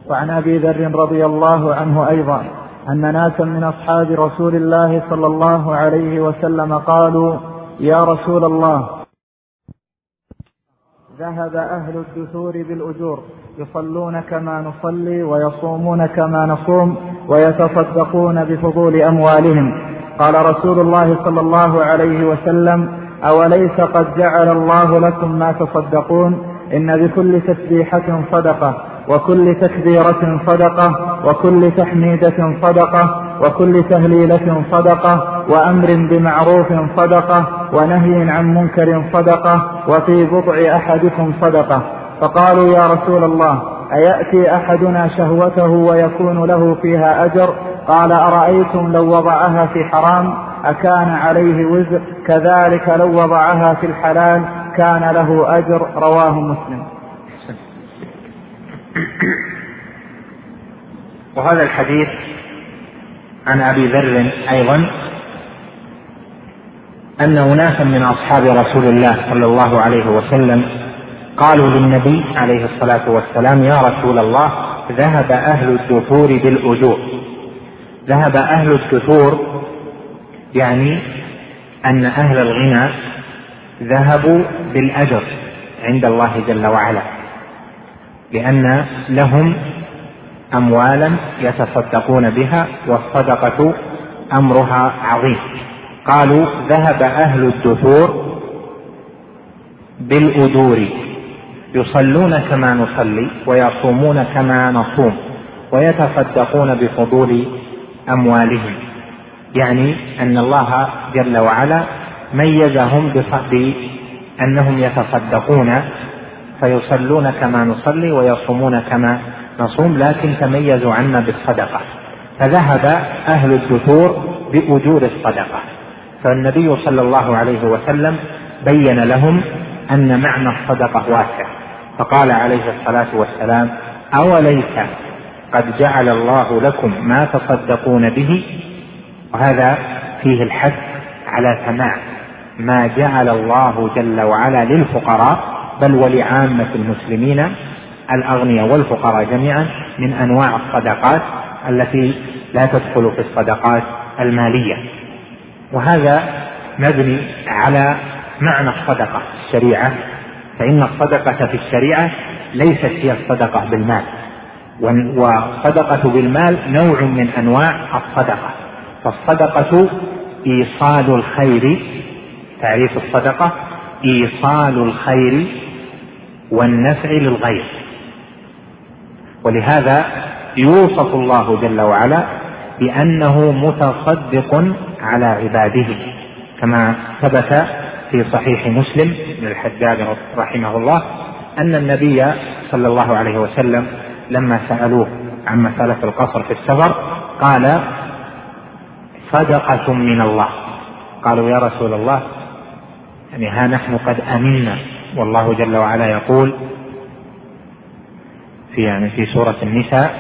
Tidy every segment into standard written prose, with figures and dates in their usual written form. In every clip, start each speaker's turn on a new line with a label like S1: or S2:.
S1: وعن أبي ذر رضي الله عنه أيضا أن ناسا من أصحاب رسول الله صلى الله عليه وسلم قالوا: يا رسول الله، ذهب أهل الدثور بالأجور يصلون كما نصلي ويصومون كما نصوم ويتصدقون بفضول أموالهم. قال رسول الله صلى الله عليه وسلم: أوليس قد جعل الله لكم ما تصدقون؟ إن بكل تسبيحة صدقة، وكل تكبيرة صدقة، وكل تحميدة صدقة، وكل تهليلة صدقة، وأمر بمعروف صدقة، ونهي عن منكر صدقة، وفي بضع أحدكم صدقة. فقالوا: يا رسول الله، أيأتي أحدنا شهوته ويكون له فيها أجر؟ قال: أرأيتم لو وضعها في حرام أكان عليه وزر؟ كذلك لو وضعها في الحلال كان له أجر. رواه مسلم.
S2: وهذا الحديث عن أبي ذر أيضا أن أناسا من أصحاب رسول الله صلى الله عليه وسلم قالوا للنبي عليه الصلاة والسلام: يا رسول الله، ذهب أهل الدثور بالأجور. ذهب أهل الدثور يعني أن أهل الغنى ذهبوا بالأجر عند الله جل وعلا، لأن لهم أموالا يتصدقون بها، والصدقة أمرها عظيم. قالوا: ذهب أهل الدثور بالأجور يصلون كما نصلي ويصومون كما نصوم ويتصدقون بفضول أموالهم، يعني أن الله جل وعلا ميزهم بأنهم يتصدقون فيصلون كما نصلي ويصومون كما نصوم، لكن تميزوا عنا بالصدقة. فذهب أهل الدثور بأجور الصدقة، فالنبي صلى الله عليه وسلم بين لهم أن معنى الصدقة واسع، فقال عليه الصلاة والسلام: أوليس قد جعل الله لكم ما تصدقون به؟ وهذا فيه الحث على سماع ما جعل الله جل وعلا للفقراء بل ولعامة المسلمين الأغنياء والفقراء جميعا من أنواع الصدقات التي لا تدخل في الصدقات المالية. وهذا مبني على معنى الصدقة في الشريعة، فإن الصدقة في الشريعة ليست هي الصدقة بالمال، والصدقة بالمال نوع من أنواع الصدقة. فالصدقة إيصال الخير، تعريف الصدقة إيصال الخير والنفع للغير، ولهذا يوصف الله جل وعلا بأنه متصدق على عباده، كما ثبت في صحيح مسلم من الحجاج رحمه الله أن النبي صلى الله عليه وسلم لما سألوه عن مسألة القصر في السفر قال: صدقة من الله. قالوا: يا رسول الله، يعني ها نحن قد أمنا، والله جل وعلا يقول في سورة النساء: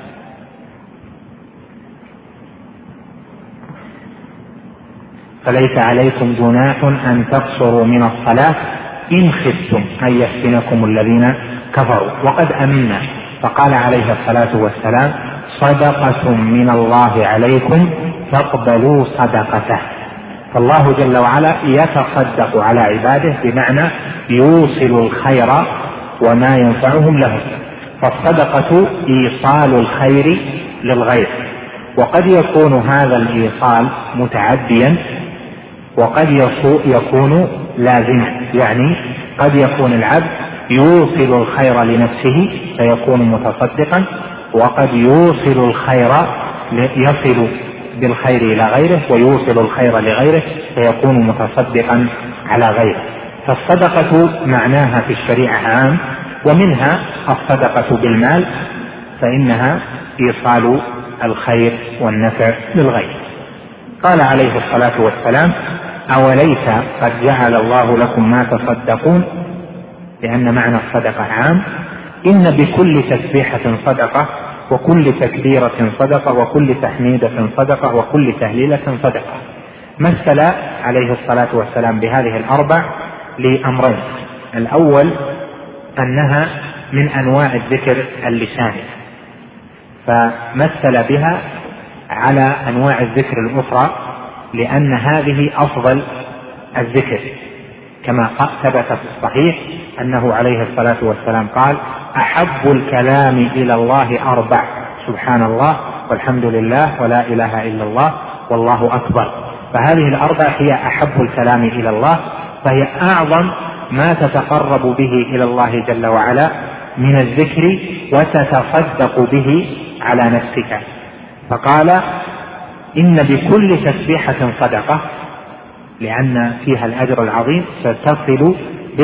S2: فليس عليكم جناح أن تقصروا من الصلاة إن خفتم أن يفتنكم الذين كفروا، وقد أمنا. فقال عليه الصلاة والسلام: صدقة من الله عليكم فاقبلوا صدقته. فالله جل وعلا يتصدق على عباده، بمعنى يوصل الخير وما ينفعهم له. فالصدقة إيصال الخير للغير، وقد يكون هذا الإيصال متعديا وقد يكون لازما، يعني قد يكون العبد يوصل الخير لنفسه فيكون متصدقا، وقد يوصل الخير يصل بالخير إلى غيره ويوصل الخير لغيره فيكون متصدقا على غيره. فالصدقة معناها في الشريعة عام، ومنها الصدقة بالمال، فإنها إيصال الخير والنفع للغير. قال عليه الصلاة والسلام: أوليس قد جعل الله لكم ما تصدقون؟ لأن معنى الصدقة عام. إن بكل تسبيحة صدقة، وكل تكبيرة صدقة، وكل تحميدة صدقة، وكل تهليلة صدقة. مثل عليه الصلاة والسلام بهذه الأربع لأمرين: الأول أنها من أنواع الذكر اللساني، فمثل بها على أنواع الذكر الأخرى لأن هذه أفضل الذكر، كما ثبت في الصحيح أنه عليه الصلاة والسلام قال: أحب الكلام إلى الله 4: سبحان الله والحمد لله ولا إله إلا الله والله أكبر. فهذه 4 هي أحب الكلام إلى الله، فهي أعظم ما تتقرب به إلى الله جل وعلا من الذكر وتتصدق به على نفسك. فقال: إن بكل تسبيحة صدقة، لأن فيها الأجر العظيم، فتصل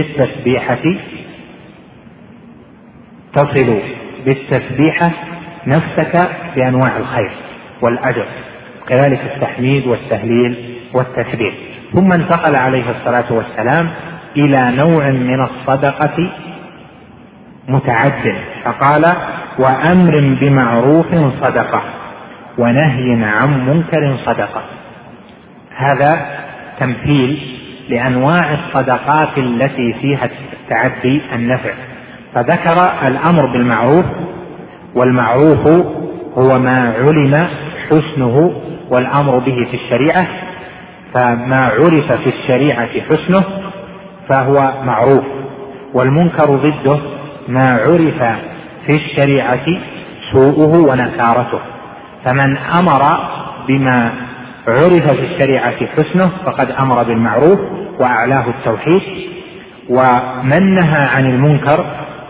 S2: بالتسبيحة نفسك بأنواع الخير والأجر، كذلك التحميد والتهليل والتكبير. ثم انتقل عليه الصلاة والسلام إلى نوع من الصدقة متعد، فقال: وأمر بمعروف صدقة ونهي عن منكر صدقة. هذا تمثيل لأنواع الصدقات التي فيها التعدي النفع، فذكر الأمر بالمعروف، والمعروف هو ما علم حسنه والأمر به في الشريعة، فما عرف في الشريعة حسنه فهو معروف، والمنكر ضده ما عرف في الشريعة سوءه ونكارته. فمن أمر بما عرف في الشريعة حسنه فقد أمر بالمعروف وأعلاه التوحيد، ومن نهى عن المنكر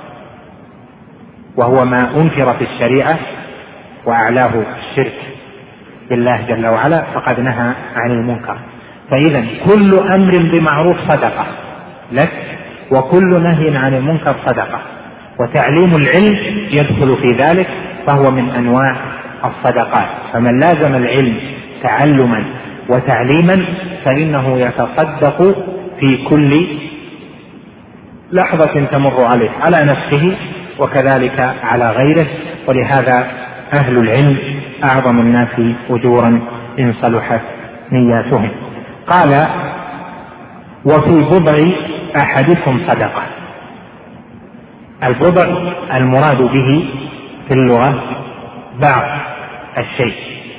S2: وهو ما أنكر في الشريعة وأعلاه الشرك بالله جل وعلا فقد نهى عن المنكر. فإذا كل أمر بمعروف صدقة لك، وكل نهي عن المنكر صدقة، وتعليم العلم يدخل في ذلك فهو من أنواع الصدقات. فمن لازم العلم تعلما وتعليما فإنه يتصدق في كل لحظة تمر عليه على نفسه وكذلك على غيره. ولهذا أهل العلم أعظم الناس أجورا إن صلحت نياتهم. قال: وفي بضع أحدكم صدقة. البضع المراد به في اللغة بعض الشيء،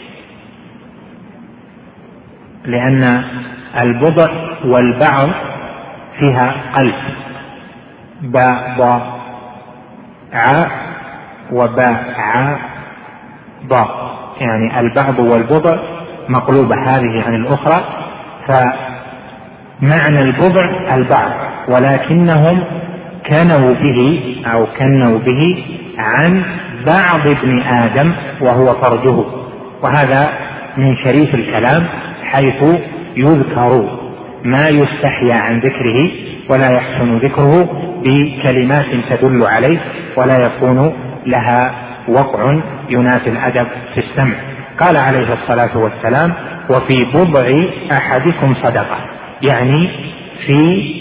S2: لأن البضع والبعض فيها قلب، باء ضاء ع وباء ع ضاء، يعني البعض والبضع مقلوبة هذه عن الأخرى، فمعنى البضع البعض، ولكنهم كنوا به عن بعض ابن آدم وهو فرجه. وهذا من شريف الكلام، حيث يذكر ما يستحيا عن ذكره ولا يحسن ذكره بكلمات تدل عليه ولا يكون لها وقع ينافي الأدب في السمع. قال عليه الصلاة والسلام: وفي بضع أحدكم صدقة، يعني في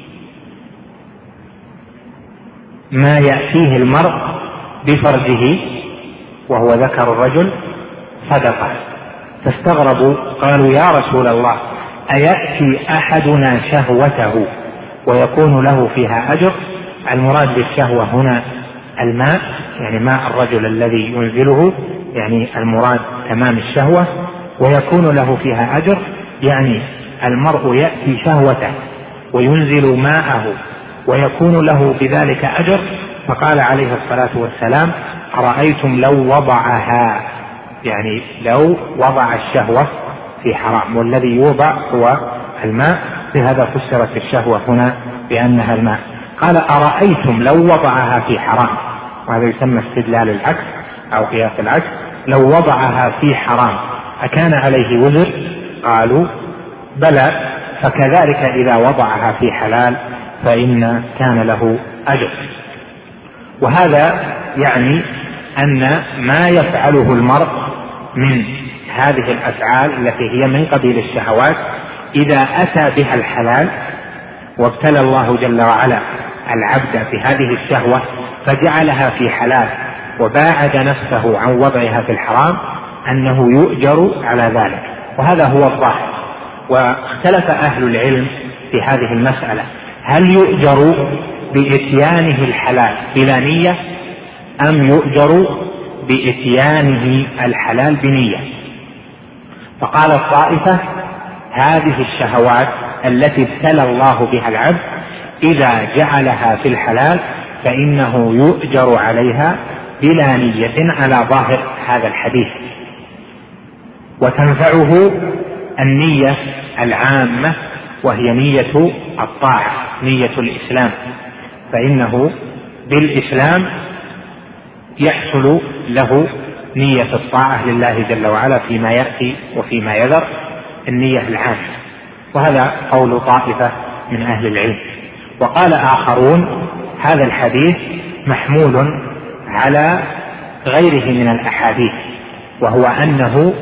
S2: ما يأتيه المرء بفرجه وهو ذكر الرجل صدقة. فاستغربوا قالوا: يا رسول الله، أيأتي أحدنا شهوته ويكون له فيها أجر؟ المراد بالشهوة هنا الماء، يعني ماء الرجل الذي ينزله، يعني المراد تمام الشهوة، ويكون له فيها أجر يعني المرء يأتي شهوته وينزل ماءه ويكون له بذلك أجر. فقال عليه الصلاة والسلام: أرأيتم لو وضعها، يعني لو وضع الشهوة في حرام، والذي يوضع هو الماء، بهذا فسرت الشهوة هنا بأنها الماء. قال: أرأيتم لو وضعها في حرام، وهذا يسمى استدلال العكس أو قياس العكس، لو وضعها في حرام أكان عليه وزر؟ قالوا: بلى، فكذلك إذا وضعها في حلال فإن كان له أجر. وهذا يعني أن ما يفعله المرء من هذه الأفعال التي هي من قبيل الشهوات، إذا أتى بها الحلال وابتلى الله جل وعلا العبد بهذه الشهوة فجعلها في حلال وباعد نفسه عن وضعها في الحرام، أنه يؤجر على ذلك. وهذا هو الظاهر. واختلف أهل العلم في هذه المسألة: هل يؤجر بإتيانه الحلال بلا نية، أم يؤجر بإتيانه الحلال بنية. فقال الطائفة هذه الشهوات التي ابتلى الله بها العبد إذا جعلها في الحلال فإنه يؤجر عليها بلا نية على ظاهر هذا الحديث، وتنفعه النية العامة وهي نية الطاعة، نية الإسلام، فإنه بالإسلام يحصل له نية الطاعة لله جل وعلا فيما يأتي وفيما يذر، النية العامة. وهذا قول طائفة من أهل العلم. وقال آخرون هذا الحديث محمول على غيره من الأحاديث، وهو أنه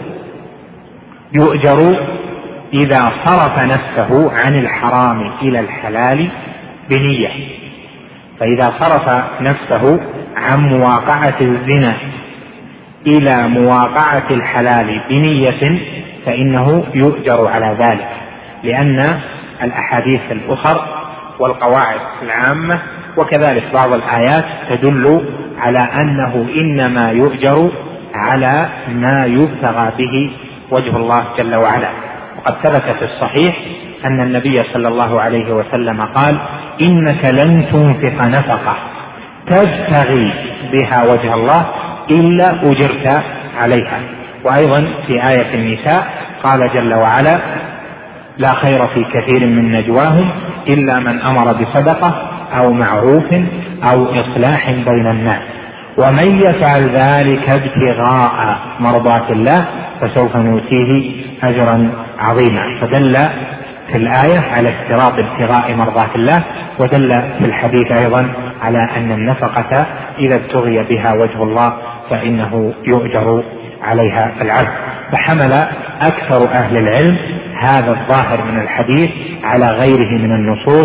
S2: يؤجر إذا صرف نفسه عن الحرام إلى الحلال بنية. فإذا صرف نفسه عن مواقعة الزنا إلى مواقعة الحلال بنية فإنه يؤجر على ذلك، لأن الأحاديث الأخر والقواعد العامة وكذلك بعض الآيات تدل على أنه إنما يؤجر على ما يبتغى به وجه الله جل وعلا. وقد ثبت في الصحيح أن النبي صلى الله عليه وسلم قال إنك لن تنفق نفقة تبتغي بها وجه الله إلا أجرت عليها. وأيضا في آية النساء قال جل وعلا لا خير في كثير من نجواهم إلا من أمر بصدقة أو معروف أو إصلاح بين الناس ومن يفعل ذلك ابتغاء مرضات الله فسوف نؤتيه أجرا عظيما. فدل في الآية على اشتراط ابتغاء مرضات الله، ودل في الحديث أيضا على أن النفقة إذا ابتغي بها وجه الله فإنه يؤجر عليها العبد. فحمل أكثر أهل العلم هذا الظاهر من الحديث على غيره من النصوص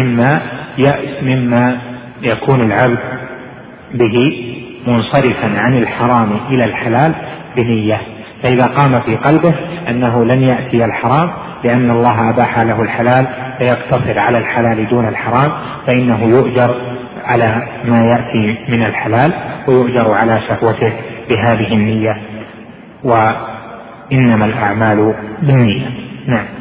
S2: مما يكون العبد به منصرفا عن الحرام إلى الحلال بنية. فإذا قام في قلبه أنه لن يأتي الحرام لأن الله أباح له الحلال فيقتصر على الحلال دون الحرام فإنه يؤجر على ما يأتي من الحلال ويؤجر على شهوته بهذه النية، وإنما الأعمال بالنية. نعم.